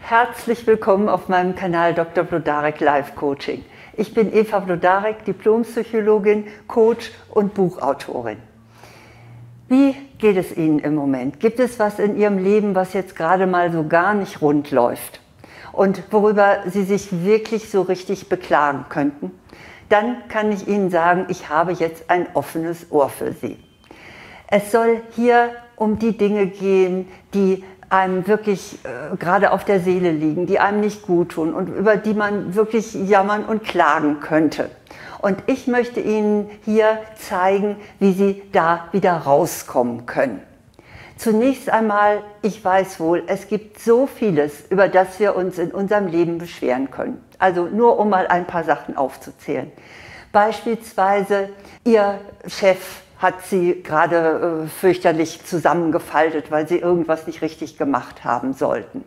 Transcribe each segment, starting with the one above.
Herzlich willkommen auf meinem Kanal Dr. Wlodarek Life Coaching. Ich bin Eva Wlodarek, Diplompsychologin, Coach und Buchautorin. Wie geht es Ihnen im Moment? Gibt es was in Ihrem Leben, was jetzt gerade mal so gar nicht rund läuft und worüber Sie sich wirklich so richtig beklagen könnten? Dann kann ich Ihnen sagen, ich habe jetzt ein offenes Ohr für Sie. Es soll hier um die Dinge gehen, die einem wirklich gerade auf der Seele liegen, die einem nicht gut tun und über die man wirklich jammern und klagen könnte. Und ich möchte Ihnen hier zeigen, wie Sie da wieder rauskommen können. Zunächst einmal, ich weiß wohl, es gibt so vieles, über das wir uns in unserem Leben beschweren können. Also nur um mal ein paar Sachen aufzuzählen. Beispielsweise, Ihr Chef hat Sie gerade fürchterlich zusammengefaltet, weil Sie irgendwas nicht richtig gemacht haben sollten.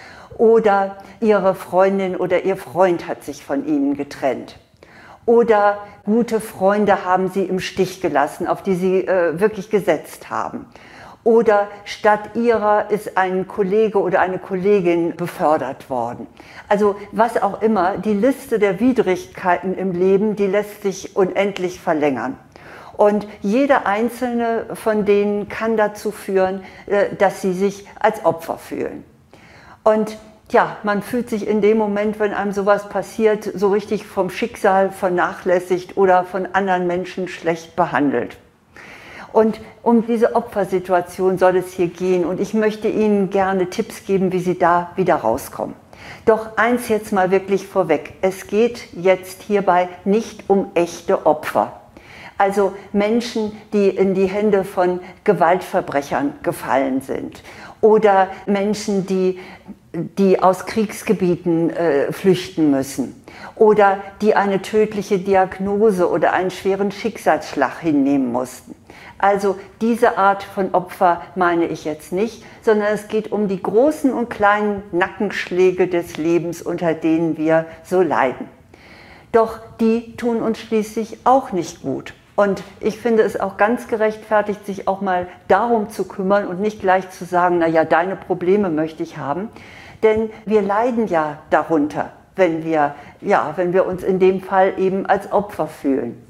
Oder Ihre Freundin oder Ihr Freund hat sich von Ihnen getrennt. Oder gute Freunde haben Sie im Stich gelassen, auf die Sie wirklich gesetzt haben. Oder statt Ihrer ist ein Kollege oder eine Kollegin befördert worden. Also was auch immer, die Liste der Widrigkeiten im Leben, die lässt sich unendlich verlängern. Und jede einzelne von denen kann dazu führen, dass sie sich als Opfer fühlen. Und ja, man fühlt sich in dem Moment, wenn einem sowas passiert, so richtig vom Schicksal vernachlässigt oder von anderen Menschen schlecht behandelt. Und um diese Opfersituation soll es hier gehen und ich möchte Ihnen gerne Tipps geben, wie Sie da wieder rauskommen. Doch eins jetzt mal wirklich vorweg, es geht jetzt hierbei nicht um echte Opfer. Also Menschen, die in die Hände von Gewaltverbrechern gefallen sind oder Menschen, die aus Kriegsgebieten flüchten müssen oder die eine tödliche Diagnose oder einen schweren Schicksalsschlag hinnehmen mussten. Also diese Art von Opfer meine ich jetzt nicht, sondern es geht um die großen und kleinen Nackenschläge des Lebens, unter denen wir so leiden. Doch die tun uns schließlich auch nicht gut. Und ich finde es auch ganz gerechtfertigt, sich auch mal darum zu kümmern und nicht gleich zu sagen, na ja, deine Probleme möchte ich haben. Denn wir leiden ja darunter, wenn wir uns in dem Fall eben als Opfer fühlen.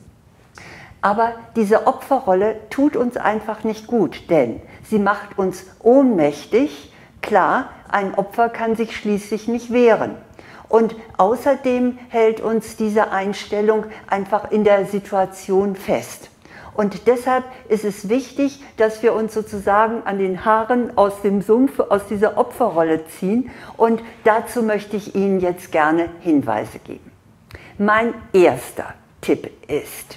Aber diese Opferrolle tut uns einfach nicht gut, denn sie macht uns ohnmächtig. Klar, ein Opfer kann sich schließlich nicht wehren. Und außerdem hält uns diese Einstellung einfach in der Situation fest. Und deshalb ist es wichtig, dass wir uns sozusagen an den Haaren aus dem Sumpf, aus dieser Opferrolle ziehen. Und dazu möchte ich Ihnen jetzt gerne Hinweise geben. Mein erster Tipp ist: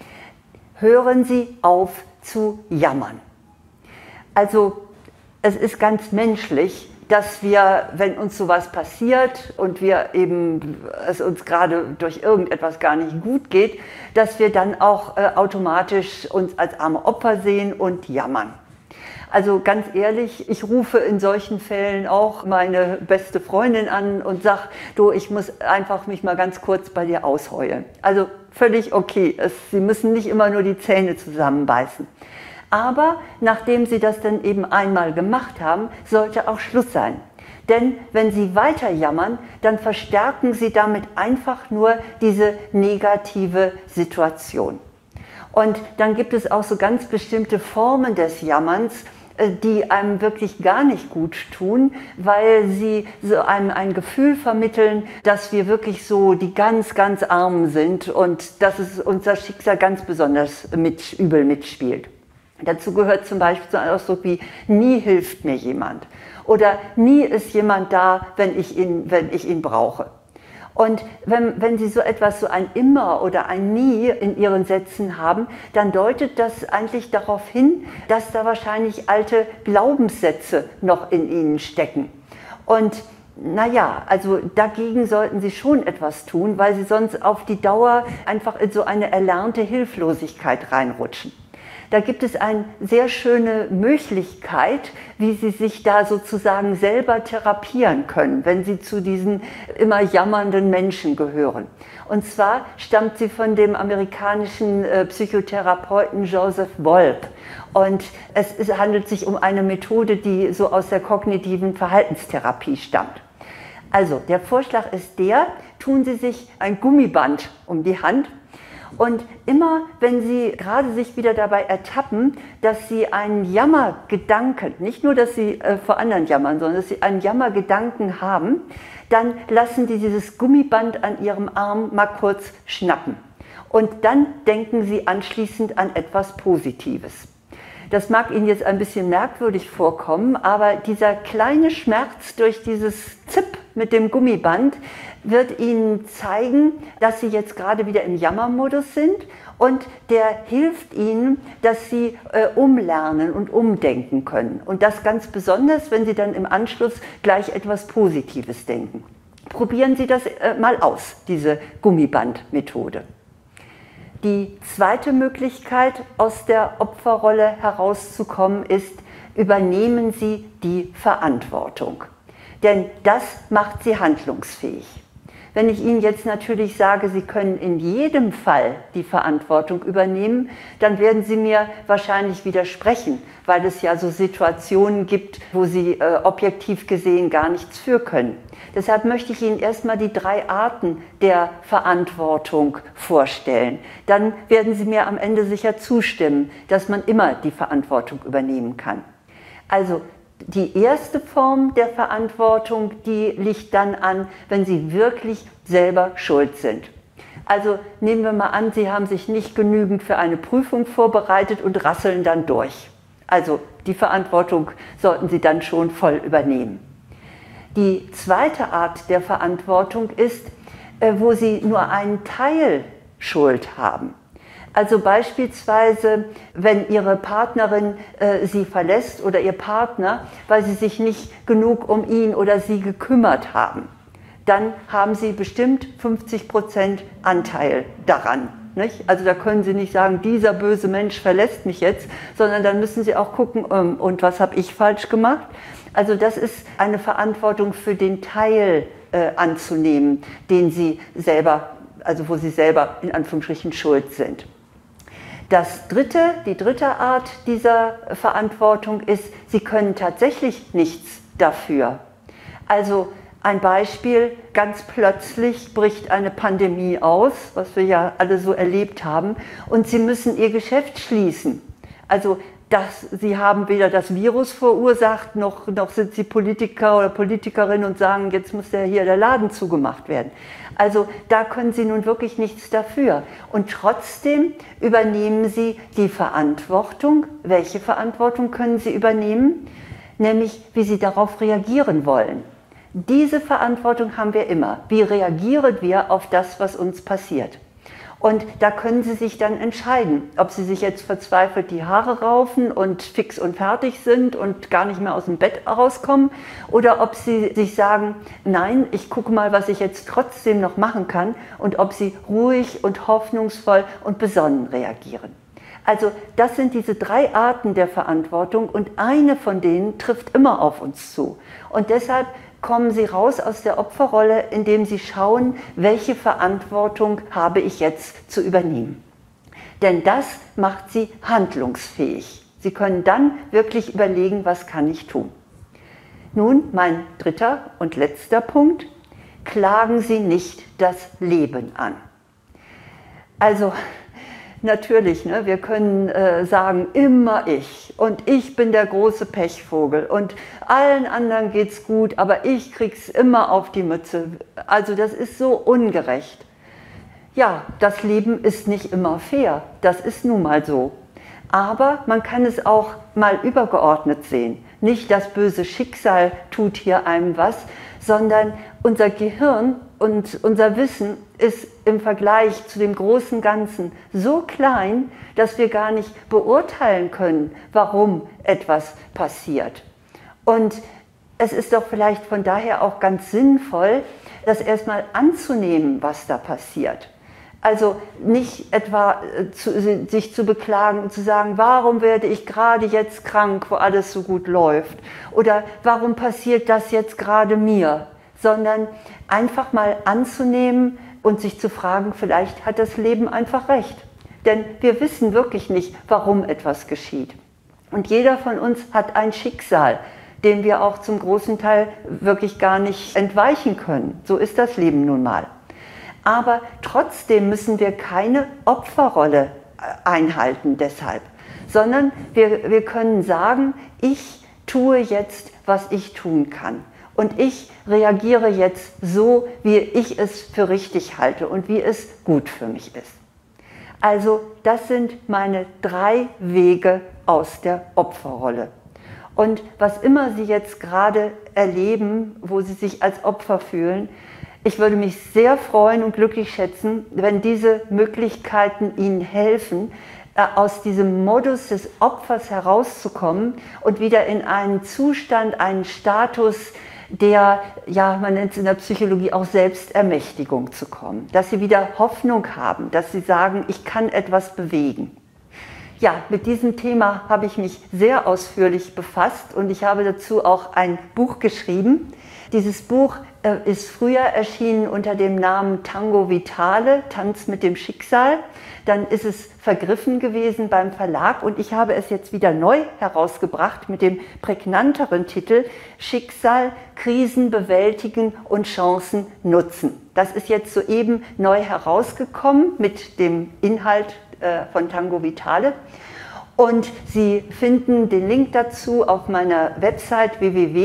Hören Sie auf zu jammern. Also es ist ganz menschlich, dass wir, wenn uns sowas passiert und es uns gerade durch irgendetwas gar nicht gut geht, dass wir dann auch automatisch uns als arme Opfer sehen und jammern. Also ganz ehrlich, ich rufe in solchen Fällen auch meine beste Freundin an und sage, du, ich muss einfach mich mal ganz kurz bei dir ausheulen. Also völlig okay, Sie müssen nicht immer nur die Zähne zusammenbeißen. Aber nachdem Sie das dann eben einmal gemacht haben, sollte auch Schluss sein. Denn wenn Sie weiter jammern, dann verstärken Sie damit einfach nur diese negative Situation. Und dann gibt es auch so ganz bestimmte Formen des Jammerns, die einem wirklich gar nicht gut tun, weil sie so einem ein Gefühl vermitteln, dass wir wirklich so die ganz, ganz Armen sind und dass es unser Schicksal ganz besonders übel mitspielt. Dazu gehört zum Beispiel so ein Ausdruck wie nie hilft mir jemand oder nie ist jemand da, wenn ich ihn brauche. Und wenn Sie so etwas, so ein immer oder ein nie in Ihren Sätzen haben, dann deutet das eigentlich darauf hin, dass da wahrscheinlich alte Glaubenssätze noch in Ihnen stecken. Und naja, also dagegen sollten Sie schon etwas tun, weil Sie sonst auf die Dauer einfach in so eine erlernte Hilflosigkeit reinrutschen. Da gibt es eine sehr schöne Möglichkeit, wie Sie sich da sozusagen selber therapieren können, wenn Sie zu diesen immer jammernden Menschen gehören. Und zwar stammt sie von dem amerikanischen Psychotherapeuten Joseph Wolp. Und es handelt sich um eine Methode, die so aus der kognitiven Verhaltenstherapie stammt. Also, der Vorschlag ist der, tun Sie sich ein Gummiband um die Hand und immer, wenn Sie gerade sich wieder dabei ertappen, dass Sie einen Jammergedanken, nicht nur, dass Sie vor anderen jammern, sondern dass Sie einen Jammergedanken haben, dann lassen Sie dieses Gummiband an Ihrem Arm mal kurz schnappen. Und dann denken Sie anschließend an etwas Positives. Das mag Ihnen jetzt ein bisschen merkwürdig vorkommen, aber dieser kleine Schmerz durch dieses Zipp mit dem Gummiband wird Ihnen zeigen, dass Sie jetzt gerade wieder im Jammermodus sind und der hilft Ihnen, dass Sie umlernen und umdenken können. Und das ganz besonders, wenn Sie dann im Anschluss gleich etwas Positives denken. Probieren Sie das mal aus, diese Gummibandmethode. Die zweite Möglichkeit, aus der Opferrolle herauszukommen, ist, übernehmen Sie die Verantwortung. Denn das macht Sie handlungsfähig. Wenn ich Ihnen jetzt natürlich sage, Sie können in jedem Fall die Verantwortung übernehmen, dann werden Sie mir wahrscheinlich widersprechen, weil es ja so Situationen gibt, wo Sie objektiv gesehen gar nichts für können. Deshalb möchte ich Ihnen erstmal die 3 Arten der Verantwortung vorstellen. Dann werden Sie mir am Ende sicher zustimmen, dass man immer die Verantwortung übernehmen kann. Also die erste Form der Verantwortung, die liegt dann an, wenn Sie wirklich selber schuld sind. Also nehmen wir mal an, Sie haben sich nicht genügend für eine Prüfung vorbereitet und rasseln dann durch. Also die Verantwortung sollten Sie dann schon voll übernehmen. Die zweite Art der Verantwortung ist, wo Sie nur einen Teil Schuld haben. Also beispielsweise, wenn Ihre Partnerin Sie verlässt oder Ihr Partner, weil Sie sich nicht genug um ihn oder sie gekümmert haben, dann haben Sie bestimmt 50% Anteil daran. Nicht? Also da können Sie nicht sagen, dieser böse Mensch verlässt mich jetzt, sondern dann müssen Sie auch gucken, und was habe ich falsch gemacht? Also das ist eine Verantwortung für den Teil anzunehmen, den Sie selber, also wo Sie selber in Anführungsstrichen schuld sind. Die dritte Art dieser Verantwortung ist, Sie können tatsächlich nichts dafür. Also ein Beispiel, ganz plötzlich bricht eine Pandemie aus, was wir ja alle so erlebt haben, und Sie müssen Ihr Geschäft schließen. Also Sie haben weder das Virus verursacht, noch sind Sie Politiker oder Politikerin und sagen, jetzt muss hier der Laden zugemacht werden. Also da können Sie nun wirklich nichts dafür. Und trotzdem übernehmen Sie die Verantwortung. Welche Verantwortung können Sie übernehmen? Nämlich, wie Sie darauf reagieren wollen. Diese Verantwortung haben wir immer. Wie reagieren wir auf das, was uns passiert? Und da können Sie sich dann entscheiden, ob Sie sich jetzt verzweifelt die Haare raufen und fix und fertig sind und gar nicht mehr aus dem Bett rauskommen oder ob Sie sich sagen, nein, ich gucke mal, was ich jetzt trotzdem noch machen kann und ob Sie ruhig und hoffnungsvoll und besonnen reagieren. Also das sind diese 3 Arten der Verantwortung und eine von denen trifft immer auf uns zu. Und deshalb kommen Sie raus aus der Opferrolle, indem Sie schauen, welche Verantwortung habe ich jetzt zu übernehmen. Denn das macht Sie handlungsfähig. Sie können dann wirklich überlegen, was kann ich tun. Nun, mein dritter und letzter Punkt, klagen Sie nicht das Leben an. Also natürlich, ne, wir können sagen, immer ich und ich bin der große Pechvogel und allen anderen geht's gut, aber ich krieg's immer auf die Mütze. Also das ist so ungerecht. Ja, das Leben ist nicht immer fair, das ist nun mal so. Aber man kann es auch mal übergeordnet sehen. Nicht das böse Schicksal tut hier einem was, sondern unser Gehirn und unser Wissen ist im Vergleich zu dem großen Ganzen so klein, dass wir gar nicht beurteilen können, warum etwas passiert. Und es ist doch vielleicht von daher auch ganz sinnvoll, das erstmal anzunehmen, was da passiert. Also nicht etwa sich zu beklagen und zu sagen, warum werde ich gerade jetzt krank, wo alles so gut läuft? Oder warum passiert das jetzt gerade mir? Sondern einfach mal anzunehmen und sich zu fragen, vielleicht hat das Leben einfach recht. Denn wir wissen wirklich nicht, warum etwas geschieht. Und jeder von uns hat ein Schicksal, dem wir auch zum großen Teil wirklich gar nicht entweichen können. So ist das Leben nun mal. Aber trotzdem müssen wir keine Opferrolle einhalten deshalb, sondern wir können sagen, ich tue jetzt, was ich tun kann. Und ich reagiere jetzt so, wie ich es für richtig halte und wie es gut für mich ist. Also das sind meine 3 Wege aus der Opferrolle. Und was immer Sie jetzt gerade erleben, wo Sie sich als Opfer fühlen, ich würde mich sehr freuen und glücklich schätzen, wenn diese Möglichkeiten Ihnen helfen, aus diesem Modus des Opfers herauszukommen und wieder in einen Zustand, einen Status, der, ja, man nennt es in der Psychologie auch Selbstermächtigung zu kommen. Dass Sie wieder Hoffnung haben, dass Sie sagen, ich kann etwas bewegen. Ja, mit diesem Thema habe ich mich sehr ausführlich befasst und ich habe dazu auch ein Buch geschrieben. Dieses Buch ist früher erschienen unter dem Namen Tango Vitale, Tanz mit dem Schicksal. Dann ist es vergriffen gewesen beim Verlag und ich habe es jetzt wieder neu herausgebracht mit dem prägnanteren Titel Schicksal, Krisen bewältigen und Chancen nutzen. Das ist jetzt soeben neu herausgekommen mit dem Inhalt von Tango Vitale. Und Sie finden den Link dazu auf meiner Website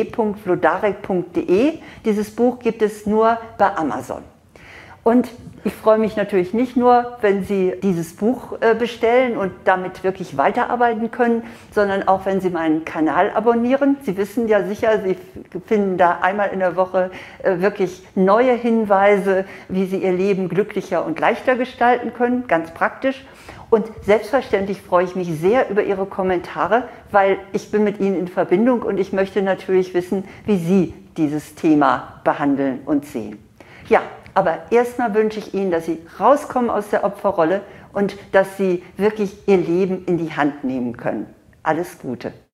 www.vlodarek.de. Dieses Buch gibt es nur bei Amazon. Und ich freue mich natürlich nicht nur, wenn Sie dieses Buch bestellen und damit wirklich weiterarbeiten können, sondern auch, wenn Sie meinen Kanal abonnieren. Sie wissen ja sicher, Sie finden da einmal in der Woche wirklich neue Hinweise, wie Sie Ihr Leben glücklicher und leichter gestalten können, ganz praktisch. Und selbstverständlich freue ich mich sehr über Ihre Kommentare, weil ich bin mit Ihnen in Verbindung und ich möchte natürlich wissen, wie Sie dieses Thema behandeln und sehen. Ja, aber erstmal wünsche ich Ihnen, dass Sie rauskommen aus der Opferrolle und dass Sie wirklich Ihr Leben in die Hand nehmen können. Alles Gute.